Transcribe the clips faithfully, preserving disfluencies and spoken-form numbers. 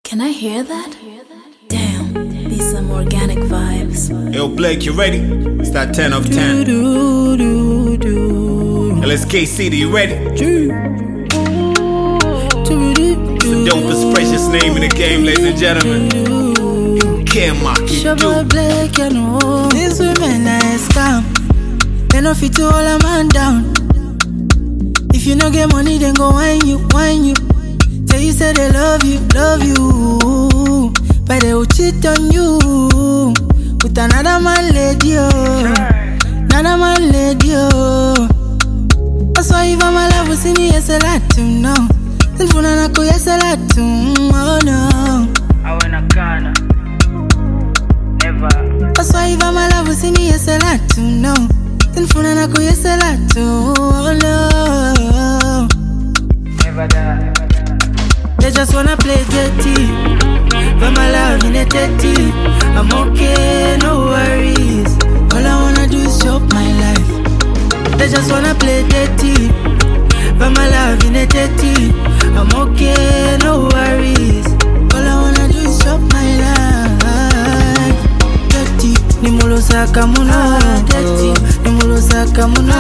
Can I hear that? Damn, these some organic vibes. Yo, Blake, you ready? It's that ten of ten. Do, do, do, L S K C D, you ready? do. It's the dopest, precious name in the game, ladies and gentlemen. You can't mock it, Shabba dude. Blake, you know. These women are scam. They no fit to hold a man down. If you no get money, then go whine you, whine you. Tell you say they love you, love you, but they will cheat on you with another man lady, oh, another man lady, oh. That's why if I'm alive, we see me yes a lot to know. Then for na ko yes a lot to, oh no. I wanna Ghana, never. That's why if I'm alive, we see me yes a lot to know. Then for na ko yes a lot to, oh no. Never die. They just wanna play dirty, but my love in a dirty. I'm okay, no worries. All I wanna do is chop my life. They just wanna play dirty, but my love in a dirty. I'm okay, no worries. All I wanna do is chop my life. Dirty, ni mulo saka muno. Dirty, ni mulo saka muno.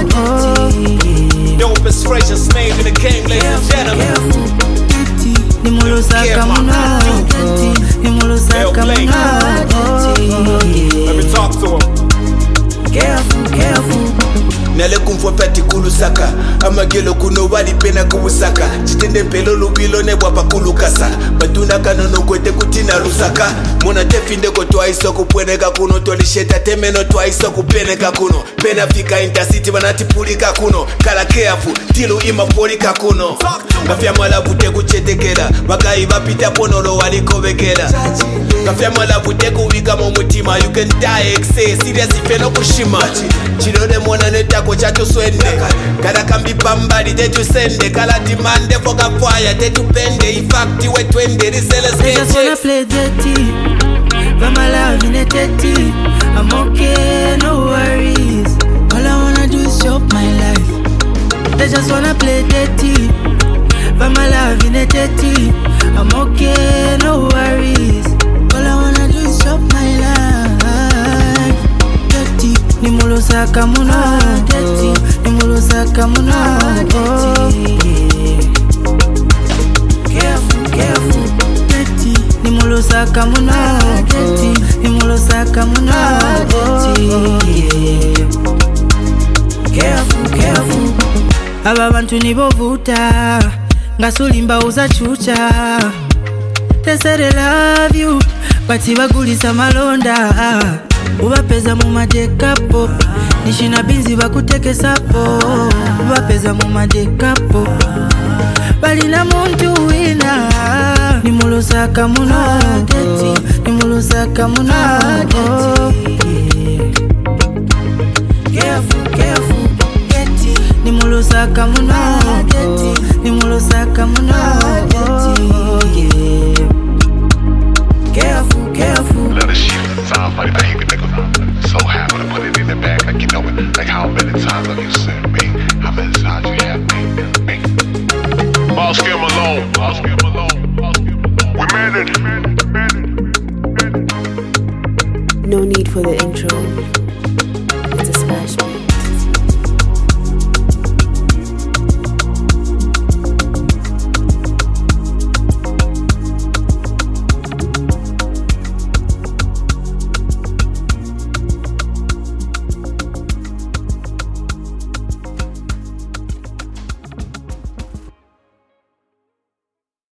Dirty, Dopest, precious name in the game, ladies and gentlemen. ni mulo saka muno. Dirty, ni mulo saka Blake. muno. Let me talk to him. Careful, careful. Nale kumfo peti kulusaka amagelo kuno wali pena kuwusaka chitende pelo lubilo ne bwapa kulukasa batunda kanono kwete kutina rusaka mona tefinde ko twaiso kupweneka kuno tolisheta temeno twaiso kupeneka kuno pena fika intercity banati pulika kuno kala careful tilu ima polika kuno ngafya mala vute kuchetekera bakayi bapita ponolo waliko bekera ngafya mala vute kuwika mu mutima you can die excess serious ifeno kushima chirode mona neta ko chatuswende kala kambi pambali tetusende kala dimande foka fire tetupende ifakti wetwende risele They just wanna sketches play dirty, but my love in a dirty. I'm okay, no worries. All I wanna do is chop my life. They just wanna play dirty, but my love in a dirty. I'm okay, no worries. All I wanna do is chop my life. Dirty, ni mulo saka muno. Dirty, ni mulo saka muno. Dirty, careful, careful. Dirty, ni mulo saka muno. Dirty, ni mulo saka muno. Dirty, careful, careful. Aba bantu nibovuta ngasulimba uza chucha. They say they love you, but bagulisa malonda. Ubapeza mu madekapo, nishina binzi bakutekesa po. Ubapeza mu madekapo, balina muntu wina. Ni mulo saka muno. Dirty, ni mulo saka muno. Dirty, careful, careful. Dirty, ni mulo saka muno. Dirty, ni mulo saka muno. Dirty, careful, careful. Let us shoot. Sounds funny that you can think of. So happy to put it in the bag, like you know it. Like how many times have you sent me? How many times you have me? me? Boss, give him alone. Boss, give him alone. Boss, give him alone. We made it. We made it. We made it. We made it. No need for the intro.